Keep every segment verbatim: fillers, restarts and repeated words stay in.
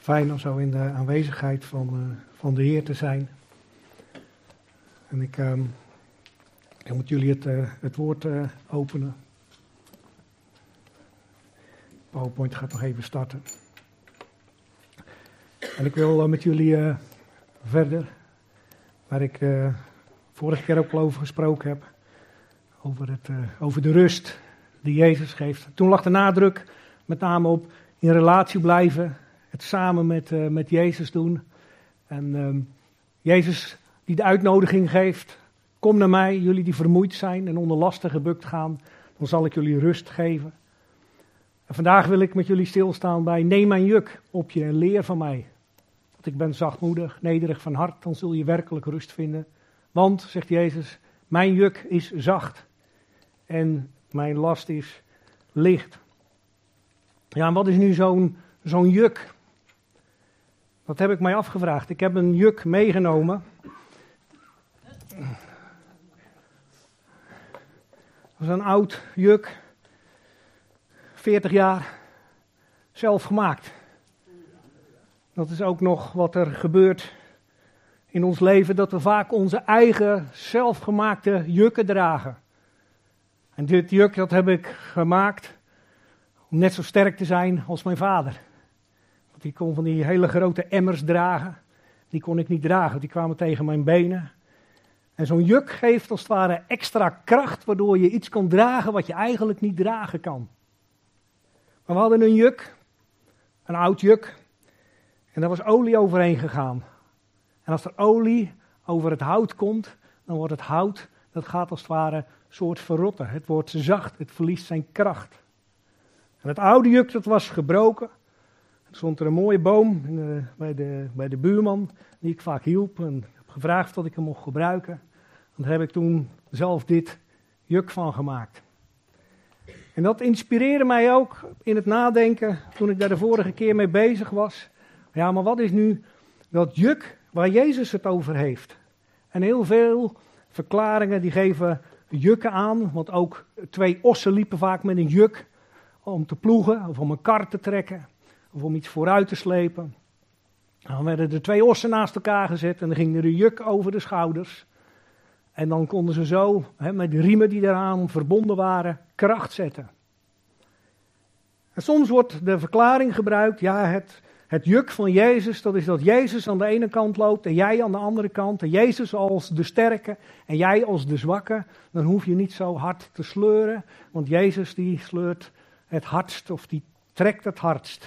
Fijn om zo in de aanwezigheid van, uh, van de Heer te zijn. En ik, uh, ik moet jullie het, uh, het woord uh, openen. PowerPoint gaat nog even starten. En ik wil uh, met jullie uh, verder, waar ik uh, vorige keer ook al over gesproken heb, over, het, uh, over de rust die Jezus geeft. Toen lag de nadruk met name op in relatie blijven, het samen met, uh, met Jezus doen. En uh, Jezus die de uitnodiging geeft, kom naar mij, jullie die vermoeid zijn en onder lasten gebukt gaan, dan zal ik jullie rust geven. En vandaag wil ik met jullie stilstaan bij neem mijn juk op je en leer van mij. Want ik ben zachtmoedig, nederig van hart, dan zul je werkelijk rust vinden. Want, zegt Jezus, mijn juk is zacht en mijn last is licht. Ja, en wat is nu zo'n, zo'n juk? Dat heb ik mij afgevraagd. Ik heb een juk meegenomen. Dat is een oud juk. veertig jaar. Zelf gemaakt. Dat is ook nog wat er gebeurt in ons leven. Dat we vaak onze eigen zelfgemaakte jukken dragen. En dit juk dat heb ik gemaakt om net zo sterk te zijn als mijn vader. Want die kon van die hele grote emmers dragen. Die kon ik niet dragen, die kwamen tegen mijn benen. En zo'n juk geeft als het ware extra kracht, waardoor je iets kan dragen wat je eigenlijk niet dragen kan. Maar we hadden een juk, een oud juk, en daar was olie overheen gegaan. En als er olie over het hout komt, dan wordt het hout, dat gaat als het ware soort verrotten. Het wordt zacht, het verliest zijn kracht. En het oude juk, dat was gebroken. Er stond er een mooie boom uh, bij, de, bij de buurman, die ik vaak hielp en heb gevraagd of ik hem mocht gebruiken. En daar heb ik toen zelf dit juk van gemaakt. En dat inspireerde mij ook in het nadenken toen ik daar de vorige keer mee bezig was. Ja, maar wat is nu dat juk waar Jezus het over heeft? En heel veel verklaringen die geven jukken aan, want ook twee ossen liepen vaak met een juk om te ploegen of om een kar te trekken of om iets vooruit te slepen. Dan werden er twee ossen naast elkaar gezet en dan ging er een juk over de schouders. En dan konden ze zo, hè, met de riemen die eraan verbonden waren, kracht zetten. En soms wordt de verklaring gebruikt, ja, het, het juk van Jezus, dat is dat Jezus aan de ene kant loopt en jij aan de andere kant. En Jezus als de sterke en jij als de zwakke. Dan hoef je niet zo hard te sleuren, want Jezus die sleurt het hardst of die trekt het hardst.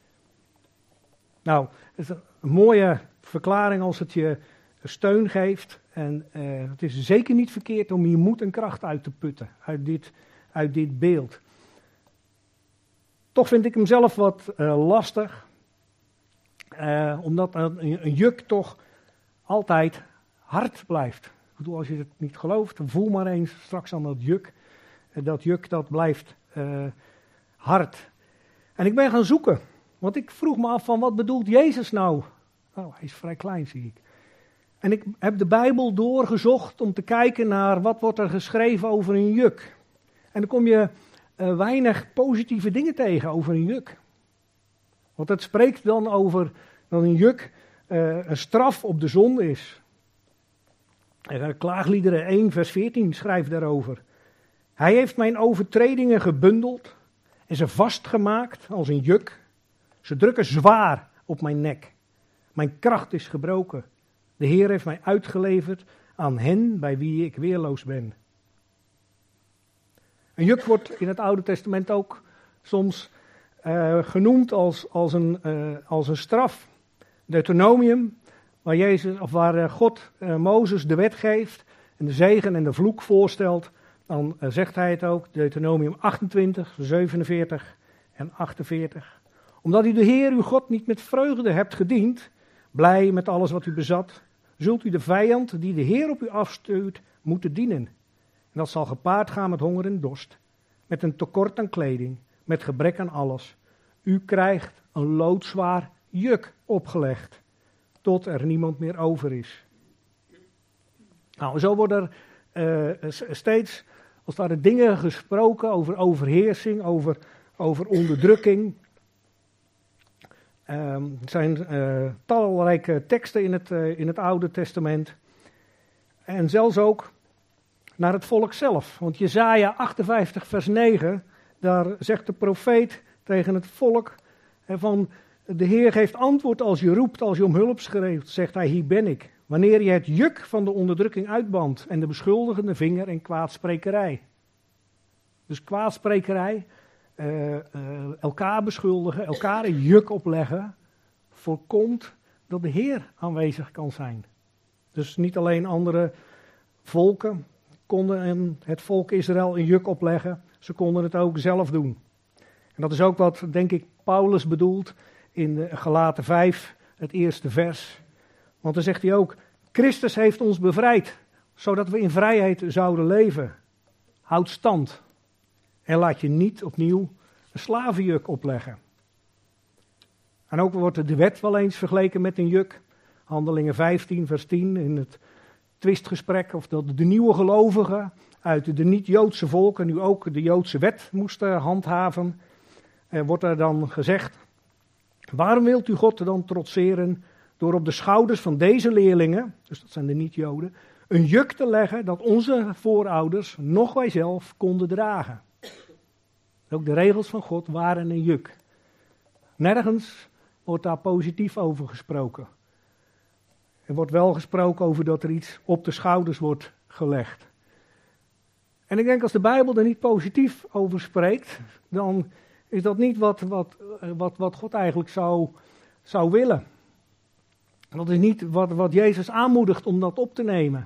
Nou, het is een mooie verklaring als het je steun geeft. En uh, het is zeker niet verkeerd om hier moed en kracht uit te putten, uit dit, uit dit beeld. Toch vind ik hem zelf wat uh, lastig, uh, omdat een, een juk toch altijd hard blijft. Ik bedoel, als je het niet gelooft, dan voel maar eens straks aan dat juk. Uh, dat juk dat blijft uh, hard. En ik ben gaan zoeken, want ik vroeg me af van wat bedoelt Jezus nou? Oh, hij is vrij klein, zie ik. En ik heb de Bijbel doorgezocht om te kijken naar wat wordt er geschreven over een juk. En dan kom je uh, weinig positieve dingen tegen over een juk. Want het spreekt dan over dat een juk uh, een straf op de zonde is. En Klaagliederen één vers veertien schrijft daarover. Hij heeft mijn overtredingen gebundeld en ze vastgemaakt als een juk. Ze drukken zwaar op mijn nek. Mijn kracht is gebroken. De Heer heeft mij uitgeleverd aan hen bij wie ik weerloos ben. Een juk wordt in het Oude Testament ook soms uh, genoemd als, als, een, uh, als een straf. Deuteronomium, waar, Jezus, of waar uh, God uh, Mozes de wet geeft en de zegen en de vloek voorstelt, dan uh, zegt hij het ook, Deuteronomium achtentwintig, zevenenveertig en achtenveertig. Omdat u de Heer uw God niet met vreugde hebt gediend, blij met alles wat u bezat, zult u de vijand die de Heer op u afstuurt moeten dienen. En dat zal gepaard gaan met honger en dorst, met een tekort aan kleding, met gebrek aan alles. U krijgt een loodzwaar juk opgelegd, tot er niemand meer over is. Nou, zo worden er uh, steeds, als daar dingen gesproken over overheersing, over, over onderdrukking. Um, er zijn uh, talrijke teksten in het, uh, in het Oude Testament. En zelfs ook naar het volk zelf. Want Jesaja achtenvijftig vers negen, daar zegt de profeet tegen het volk uh, van... De Heer geeft antwoord als je roept, als je om hulp schreeuwt, zegt hij, hier ben ik. Wanneer je het juk van de onderdrukking uitbandt en de beschuldigende vinger in kwaadsprekerij. Dus kwaadsprekerij, uh, uh, elkaar beschuldigen, elkaar een juk opleggen, voorkomt dat de Heer aanwezig kan zijn. Dus niet alleen andere volken konden het volk Israël een juk opleggen, ze konden het ook zelf doen. En dat is ook wat, denk ik, Paulus bedoelt in Galaten vijf, het eerste vers. Want dan zegt hij ook, Christus heeft ons bevrijd, zodat we in vrijheid zouden leven. Houd stand en laat je niet opnieuw een slavenjuk opleggen. En ook wordt de wet wel eens vergeleken met een juk. Handelingen vijftien, vers tien, in het twistgesprek, of dat de nieuwe gelovigen uit de niet-Joodse volken nu ook de Joodse wet moesten handhaven, eh, wordt er dan gezegd, waarom wilt u God dan trotseren door op de schouders van deze leerlingen, dus dat zijn de niet-Joden, een juk te leggen dat onze voorouders, nog wij zelf, konden dragen. Ook de regels van God waren een juk. Nergens wordt daar positief over gesproken. Er wordt wel gesproken over dat er iets op de schouders wordt gelegd. En ik denk als de Bijbel er niet positief over spreekt, dan is dat niet wat, wat, wat, wat God eigenlijk zou, zou willen. Dat is niet wat, wat Jezus aanmoedigt om dat op te nemen.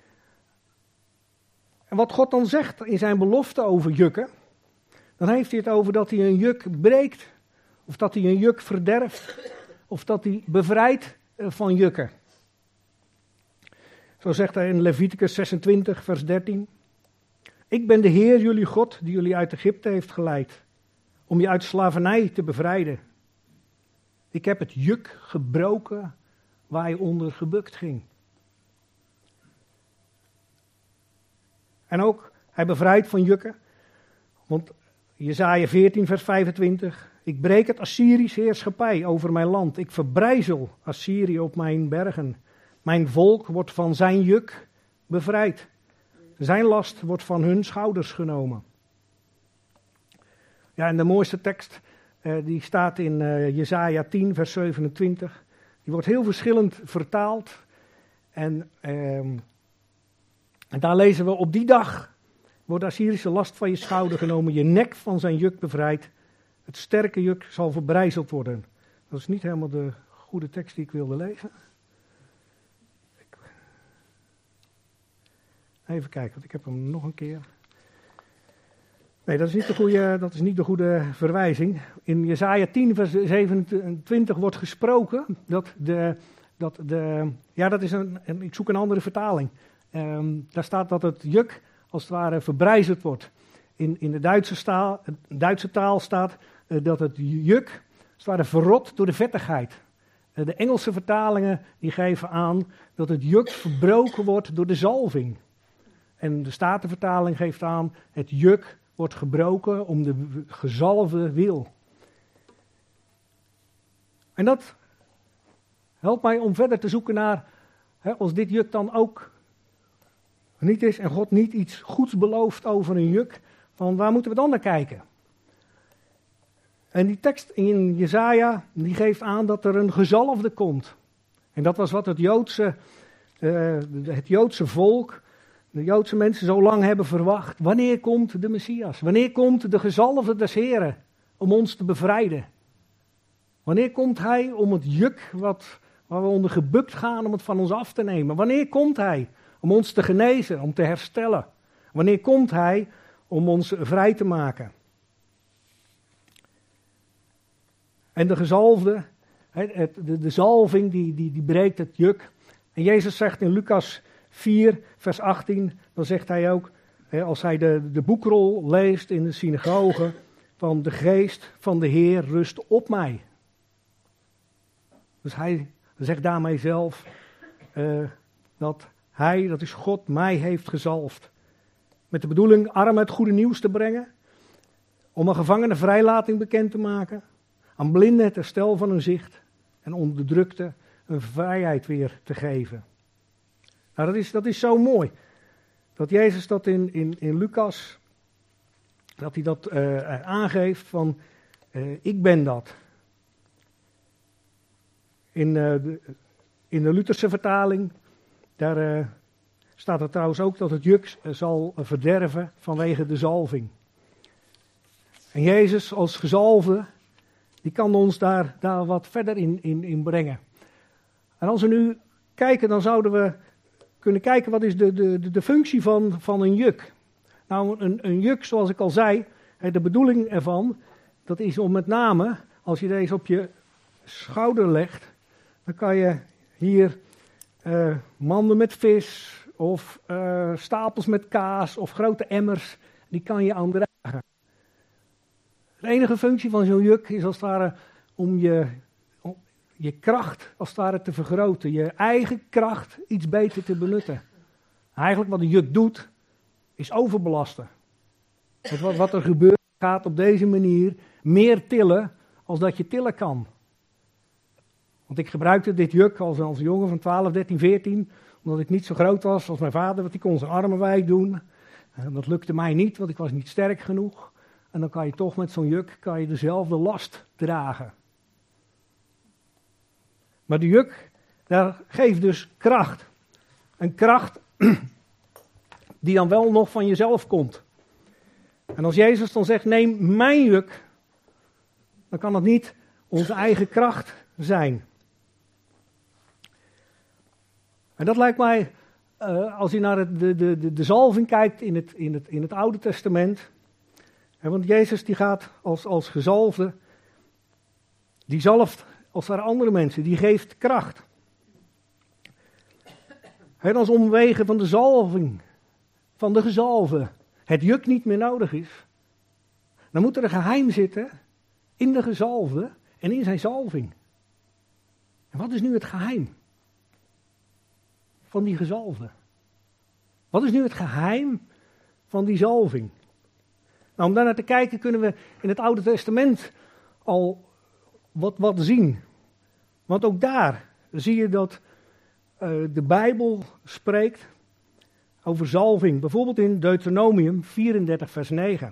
En wat God dan zegt in zijn belofte over jukken, dan heeft hij het over dat hij een juk breekt, of dat hij een juk verderft, of dat hij bevrijdt van jukken. Zo zegt hij in Leviticus zesentwintig, vers dertien. Ik ben de Heer, jullie God, die jullie uit Egypte heeft geleid, om je uit slavernij te bevrijden. Ik heb het juk gebroken waar je onder gebukt ging. En ook, hij bevrijdt van jukken, want Jesaja veertien, vers vijfentwintig. Ik breek het Assyrisch heerschappij over mijn land. Ik verbrijzel Assyrië op mijn bergen. Mijn volk wordt van zijn juk bevrijd. Zijn last wordt van hun schouders genomen. Ja, en de mooiste tekst, uh, die staat in uh, Jesaja tien, vers zevenentwintig. Die wordt heel verschillend vertaald. En, uh, en daar lezen we, op die dag wordt de Assyrische last van je schouder genomen, je nek van zijn juk bevrijd. Het sterke juk zal verbrijzeld worden. Dat is niet helemaal de goede tekst die ik wilde lezen. Even kijken, want ik heb hem nog een keer. Nee, dat is niet de goede, dat is niet de goede verwijzing. In Jesaja tien, vers zevenentwintig wordt gesproken dat de, dat de ja, dat is een, ik zoek een andere vertaling. Um, daar staat dat het juk als het ware verbrijzeld wordt. In, in de Duitse, staal, Duitse taal staat uh, dat het juk als het ware verrot door de vettigheid. Uh, de Engelse vertalingen die geven aan dat het juk verbroken wordt door de zalving. En de Statenvertaling geeft aan, het juk wordt gebroken om de gezalfde wil. En dat helpt mij om verder te zoeken naar, hè, als dit juk dan ook niet is en God niet iets goeds belooft over een juk, van waar moeten we dan naar kijken? En die tekst in Jesaja, die geeft aan dat er een gezalfde komt. En dat was wat het Joodse, uh, het Joodse volk, de Joodse mensen zo lang hebben verwacht. Wanneer komt de Messias? Wanneer komt de gezalfde des Heren om ons te bevrijden? Wanneer komt hij om het juk wat, waar we onder gebukt gaan om het van ons af te nemen? Wanneer komt hij om ons te genezen, om te herstellen? Wanneer komt hij om ons vrij te maken? En de gezalfde, de, de zalving, die, die, die breekt het juk. En Jezus zegt in Lucas vier, vers achttien, dan zegt hij ook, als hij de, de boekrol leest in de synagoge, van de geest van de Heer rust op mij. Dus hij zegt daarmee zelf uh, dat hij, dat is God, mij heeft gezalfd. Met de bedoeling armen het goede nieuws te brengen, om een gevangene vrijlating bekend te maken, Aan blinden het herstel van hun zicht en onderdrukten een vrijheid weer te geven. Nou, dat is, dat is zo mooi. Dat Jezus dat in, in, in Lucas, dat hij dat uh, aangeeft van, uh, ik ben dat. In, uh, de, in de Lutherse vertaling, daar uh, staat er trouwens ook dat het juk uh, zal uh, verderven vanwege de zalving. En Jezus als gezalfde, die kan ons daar, daar wat verder in, in, in brengen. En als we nu kijken, dan zouden we kunnen kijken wat is de, de, de functie van, van een juk. Nou, een, een juk, zoals ik al zei, de bedoeling ervan, dat is om met name, als je deze op je schouder legt, dan kan je hier uh, manden met vis of uh, stapels met kaas of grote emmers, die kan je aan dragen. De enige functie van zo'n juk is als het ware om je, om je kracht als het ware te vergroten. Je eigen kracht iets beter te benutten. Eigenlijk wat een juk doet, is overbelasten. Het wat, wat er gebeurt gaat op deze manier meer tillen als dat je tillen kan. Want ik gebruikte dit juk als, als jongen van twaalf, dertien, veertien, omdat ik niet zo groot was als mijn vader, want die kon zijn armen wijd doen. En dat lukte mij niet, want ik was niet sterk genoeg. En dan kan je toch met zo'n juk kan je dezelfde last dragen. Maar de juk, daar geeft dus kracht. Een kracht die dan wel nog van jezelf komt. En als Jezus dan zegt, neem mijn juk, dan kan het niet onze eigen kracht zijn. En dat lijkt mij, uh, als je naar het, de, de, de, de zalving kijkt in het, in het, in het Oude Testament. Hè, want Jezus die gaat als, als gezalfde, die zalft als er andere mensen, die geeft kracht. En als omwege van de zalving, van de gezalfde, het juk niet meer nodig is, dan moet er een geheim zitten in de gezalfde en in zijn zalving. En wat is nu het geheim van die gezalfde? Wat is nu het geheim van die zalving? Nou, om daar naar te kijken kunnen we in het Oude Testament al wat, wat zien. Want ook daar zie je dat uh, de Bijbel spreekt over zalving. Bijvoorbeeld in Deuteronomium vierendertig vers negen.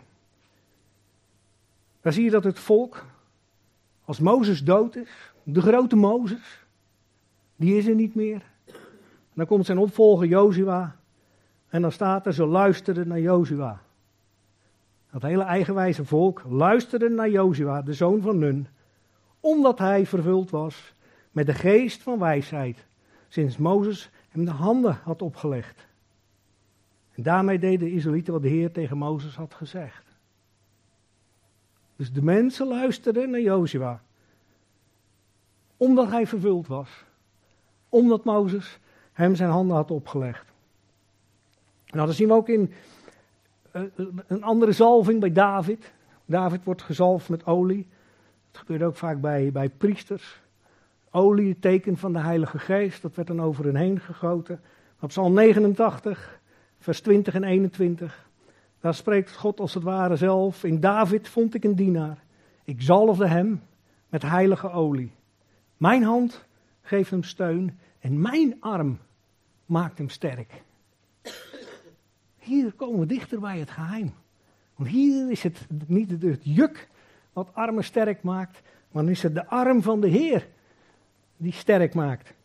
Daar zie je dat het volk, als Mozes dood is, de grote Mozes, die is er niet meer. En dan komt zijn opvolger Jozua en dan staat er, ze luisterden naar Jozua. Dat hele eigenwijze volk luisterde naar Jozua, de zoon van Nun, omdat hij vervuld was met de geest van wijsheid, sinds Mozes hem de handen had opgelegd. En daarmee deden de Israëlieten wat de Heer tegen Mozes had gezegd. Dus de mensen luisterden naar Jozua, omdat hij vervuld was, omdat Mozes hem zijn handen had opgelegd. Nou, dat zien we ook in uh, een andere zalving bij David. David wordt gezalfd met olie. Dat gebeurt ook vaak bij, bij priesters. Olie, het teken van de Heilige Geest, dat werd dan over hen heen gegoten. Op Psalm negenentachtig, vers twintig en eenentwintig. Daar spreekt God als het ware zelf. In David vond ik een dienaar. Ik zalfde hem met heilige olie. Mijn hand geeft hem steun en mijn arm maakt hem sterk. Hier komen we dichter bij het geheim. Want hier is het niet het juk wat armen sterk maakt, maar is het de arm van de Heer die sterk maakt.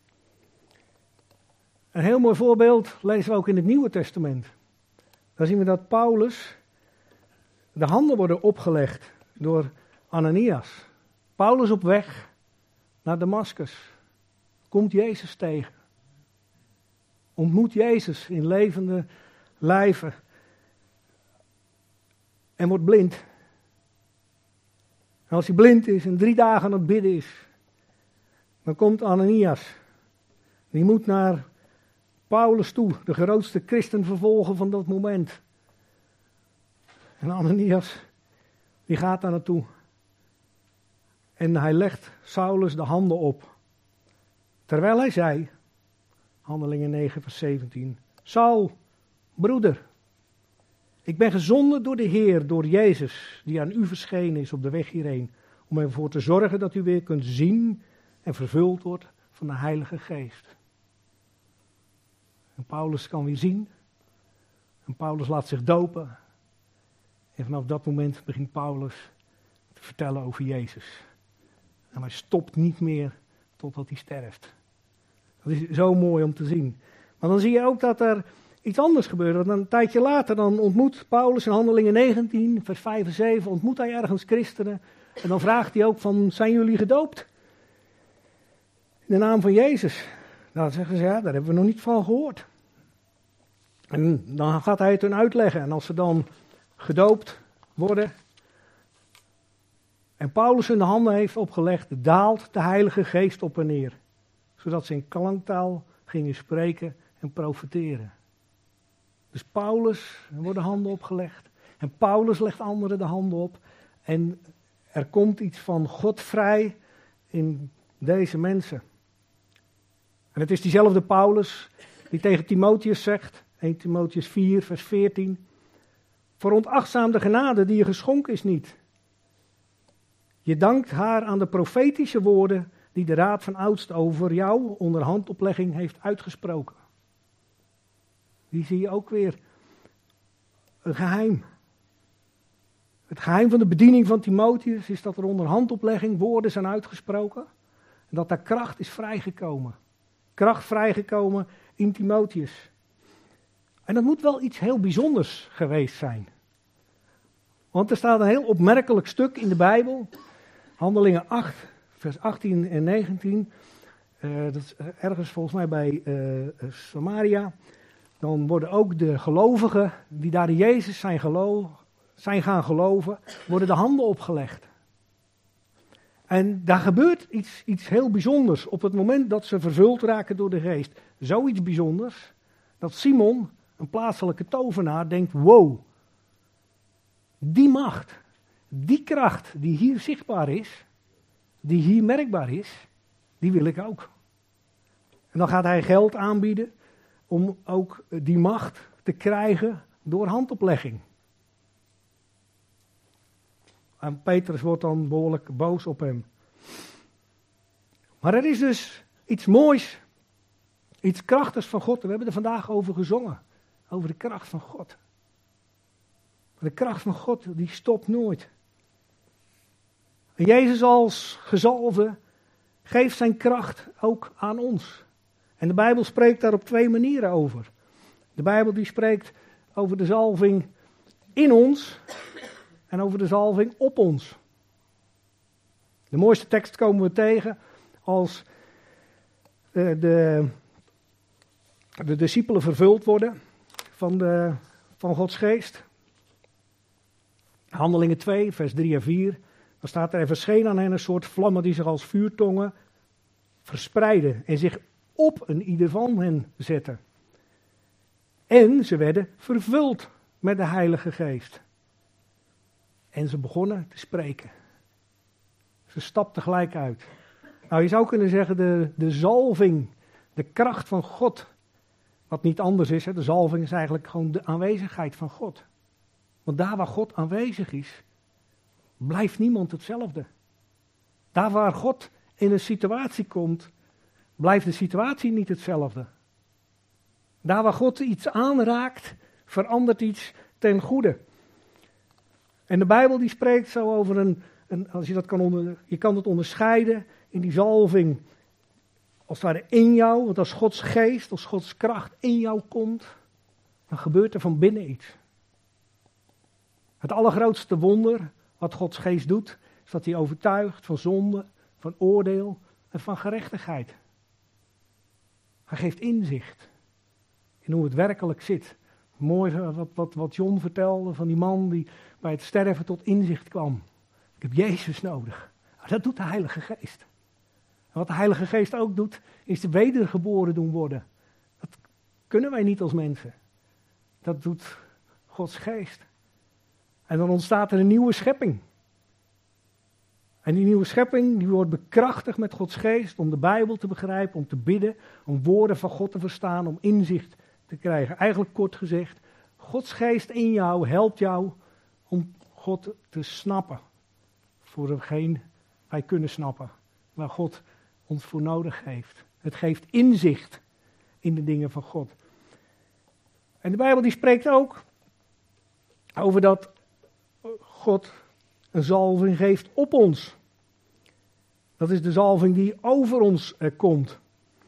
Een heel mooi voorbeeld lezen we ook in het Nieuwe Testament. Daar zien we dat Paulus, de handen worden opgelegd door Ananias. Paulus op weg naar Damascus. Komt Jezus tegen. Ontmoet Jezus in levende lijven. En wordt blind. En als hij blind is en drie dagen aan het bidden is, dan komt Ananias. Die moet naar Paulus toe, de grootste christenvervolger van dat moment. En Ananias, die gaat daar naartoe. En hij legt Saulus de handen op. Terwijl hij zei, Handelingen negen vers zeventien, Saul, broeder, ik ben gezonden door de Heer, door Jezus, die aan u verschenen is op de weg hierheen, om ervoor te zorgen dat u weer kunt zien en vervuld wordt van de Heilige Geest. En Paulus kan weer zien. En Paulus laat zich dopen. En vanaf dat moment begint Paulus te vertellen over Jezus. En hij stopt niet meer totdat hij sterft. Dat is zo mooi om te zien. Maar dan zie je ook dat er iets anders gebeurt. Want een tijdje later dan ontmoet Paulus in Handelingen negentien, vers vijf en zeven, ontmoet hij ergens christenen. En dan vraagt hij ook van, zijn jullie gedoopt? In de naam van Jezus. Dan zeggen ze, ja, daar hebben we nog niet van gehoord. En dan gaat hij het hun uitleggen. En als ze dan gedoopt worden en Paulus hun de handen heeft opgelegd, daalt de Heilige Geest op en neer. Zodat ze in klanktaal gingen spreken en profeteren. Dus Paulus, er worden handen opgelegd. En Paulus legt anderen de handen op. En er komt iets van God vrij in deze mensen. En het is diezelfde Paulus die tegen Timotheus zegt, eerste Timotheus vier, vers veertien. Veronachtzaam de genade die je geschonken is niet. Je dankt haar aan de profetische woorden die de raad van oudsten over jou onder handoplegging heeft uitgesproken. Die zie je ook weer. Een geheim. Het geheim van de bediening van Timotheus is dat er onder handoplegging woorden zijn uitgesproken. En dat daar kracht is vrijgekomen. Kracht vrijgekomen in Timotheus. En dat moet wel iets heel bijzonders geweest zijn. Want er staat een heel opmerkelijk stuk in de Bijbel. Handelingen acht, vers achttien en negentien. Uh, dat is ergens volgens mij bij uh, Samaria. Dan worden ook de gelovigen die daar in Jezus zijn, geloof, zijn gaan geloven, worden de handen opgelegd. En daar gebeurt iets, iets heel bijzonders op het moment dat ze vervuld raken door de geest. Zoiets bijzonders, dat Simon, een plaatselijke tovenaar, denkt, wow, die macht, die kracht die hier zichtbaar is, die hier merkbaar is, die wil ik ook. En dan gaat hij geld aanbieden om ook die macht te krijgen door handoplegging. En Petrus wordt dan behoorlijk boos op hem. Maar er is dus iets moois, iets krachtigs van God. We hebben er vandaag over gezongen, over de kracht van God. De kracht van God, die stopt nooit. En Jezus als gezalfde geeft zijn kracht ook aan ons. En de Bijbel spreekt daar op twee manieren over. De Bijbel die spreekt over de zalving in ons en over de zalving op ons. De mooiste tekst komen we tegen als de, de, de discipelen vervuld worden van, de, van Gods geest. Handelingen twee, vers drie en vier. Dan staat er, er verscheen aan hen een soort vlammen die zich als vuurtongen verspreidden en zich op een ieder van hen zetten. En ze werden vervuld met de Heilige Geest. En ze begonnen te spreken. Ze stapten gelijk uit. Nou, je zou kunnen zeggen, de, de zalving, de kracht van God, wat niet anders is, hè, de zalving is eigenlijk gewoon de aanwezigheid van God. Want daar waar God aanwezig is, blijft niemand hetzelfde. Daar waar God in een situatie komt, blijft de situatie niet hetzelfde. Daar waar God iets aanraakt, verandert iets ten goede. En de Bijbel die spreekt zo over een, een als je dat kan onder, je kan het onderscheiden in die zalving, als het ware in jou, want als Gods geest, als Gods kracht in jou komt, dan gebeurt er van binnen iets. Het allergrootste wonder wat Gods geest doet, is dat hij overtuigt van zonde, van oordeel en van gerechtigheid. Hij geeft inzicht in hoe het werkelijk zit. Mooi wat, wat, wat John vertelde van die man die bij het sterven tot inzicht kwam. Ik heb Jezus nodig. Dat doet de Heilige Geest. En wat de Heilige Geest ook doet, is de wedergeboren doen worden. Dat kunnen wij niet als mensen. Dat doet Gods Geest. En dan ontstaat er een nieuwe schepping. En die nieuwe schepping die wordt bekrachtigd met Gods Geest om de Bijbel te begrijpen, om te bidden, om woorden van God te verstaan, om inzicht te krijgen. Eigenlijk kort gezegd, Gods Geest in jou helpt jou om God te snappen. Voor degene wij kunnen snappen waar God ons voor nodig heeft. Het geeft inzicht in de dingen van God. En de Bijbel die spreekt ook over dat God een zalving geeft op ons. Dat is de zalving die over ons eh, komt.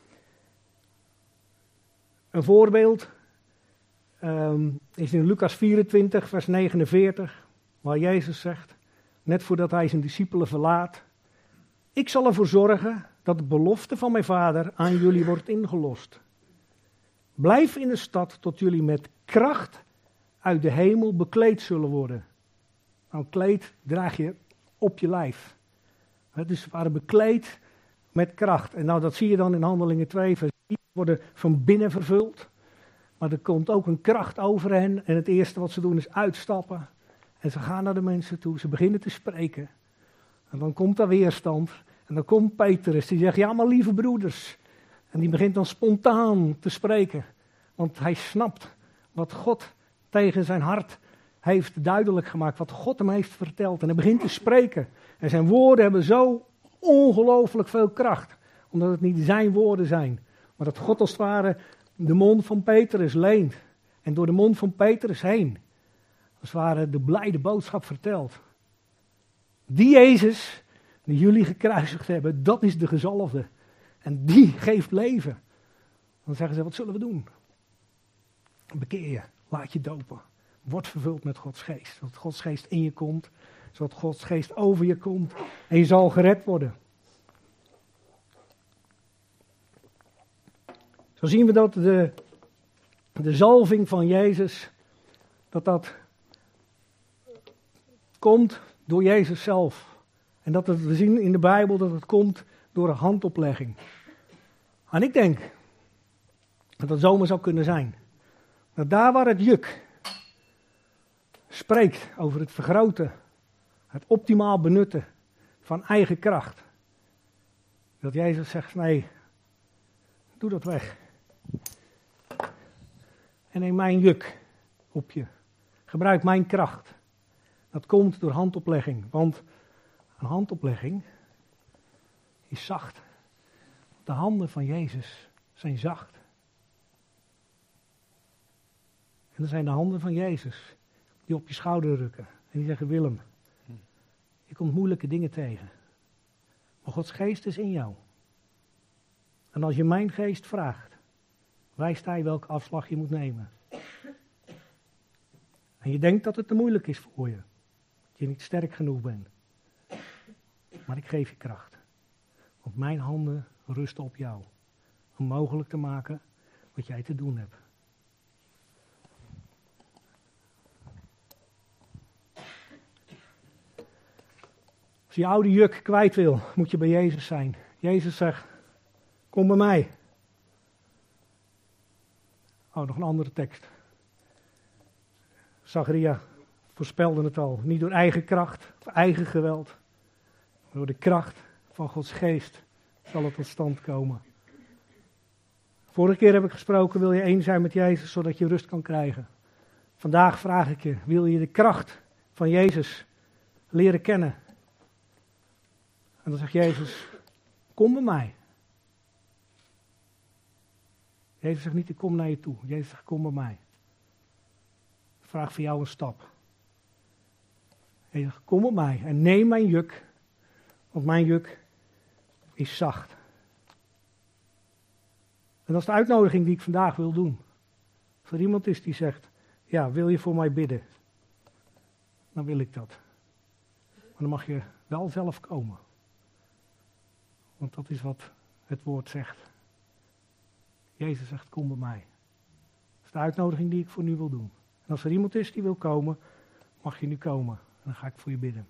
Een voorbeeld um, is in Lucas vierentwintig, vers negenenveertig, waar Jezus zegt, net voordat hij zijn discipelen verlaat, ik zal ervoor zorgen dat de belofte van mijn Vader aan jullie wordt ingelost. Blijf in de stad tot jullie met kracht uit de hemel bekleed zullen worden. Nou, een kleed draag je op je lijf. Dus ze waren bekleed met kracht. En nou, dat zie je dan in Handelingen twee, vers drie, worden van binnen vervuld. Maar er komt ook een kracht over hen. En het eerste wat ze doen is uitstappen. En ze gaan naar de mensen toe, ze beginnen te spreken. En dan komt er weerstand. En dan komt Petrus, die zegt, ja maar lieve broeders. En die begint dan spontaan te spreken. Want hij snapt wat God tegen zijn hart heeft duidelijk gemaakt. Wat God hem heeft verteld. En hij begint te spreken. En zijn woorden hebben zo ongelooflijk veel kracht. Omdat het niet zijn woorden zijn. Maar dat God als het ware de mond van Petrus leent. En door de mond van Petrus heen, als het ware de blijde boodschap vertelt. Die Jezus, die jullie gekruisigd hebben, dat is de gezalfde. En die geeft leven. Dan zeggen ze, wat zullen we doen? Bekeer je, laat je dopen. Word vervuld met Gods geest. Zodat Gods geest in je komt. Zodat Gods geest over je komt. En je zal gered worden. Zo zien we dat de, de zalving van Jezus, dat dat komt door Jezus zelf. En dat het, we zien in de Bijbel dat het komt door een handoplegging. En ik denk dat het zomaar zou kunnen zijn. Dat daar waar het juk spreekt over het vergroten, het optimaal benutten van eigen kracht. Dat Jezus zegt, nee, doe dat weg. En neem mijn juk op je. Gebruik mijn kracht. Dat komt door handoplegging. Want een handoplegging is zacht. De handen van Jezus zijn zacht. En dat zijn de handen van Jezus die op je schouder drukken. En die zeggen, Willem, je komt moeilijke dingen tegen. Maar Gods geest is in jou. En als je mijn geest vraagt, wijst hij welke afslag je moet nemen. En je denkt dat het te moeilijk is voor je. Dat je niet sterk genoeg bent. Maar ik geef je kracht. Want mijn handen rusten op jou. Om mogelijk te maken wat jij te doen hebt. Als je oude juk kwijt wil, moet je bij Jezus zijn. Jezus zegt, kom bij mij. Oh, nog een andere tekst. Zacharia voorspelde het al. Niet door eigen kracht of eigen geweld. Maar door de kracht van Gods geest zal het tot stand komen. Vorige keer heb ik gesproken, wil je één zijn met Jezus zodat je rust kan krijgen. Vandaag vraag ik je, wil je de kracht van Jezus leren kennen? En dan zegt Jezus, kom bij mij. Jezus zegt niet, ik kom naar je toe. Jezus zegt, kom bij mij. Ik vraag voor jou een stap. Jezus zegt, kom bij mij en neem mijn juk. Want mijn juk is zacht. En dat is de uitnodiging die ik vandaag wil doen. Als er iemand is die zegt, ja, wil je voor mij bidden? Dan wil ik dat. Maar dan mag je wel zelf komen. Want dat is wat het woord zegt. Jezus zegt, kom bij mij. Dat is de uitnodiging die ik voor nu wil doen. En als er iemand is die wil komen, mag je nu komen. En dan ga ik voor je bidden.